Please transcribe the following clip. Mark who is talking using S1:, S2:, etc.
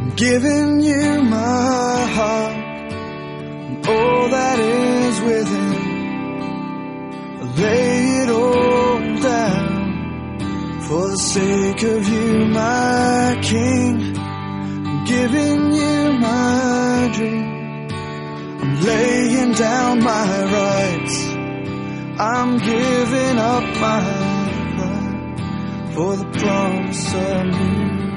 S1: giving you my heart and all that is within. I lay it all down for the sake of you, my King. I'm giving you my dream. I'm laying down my rights. I'm giving up my pride for the promise of you.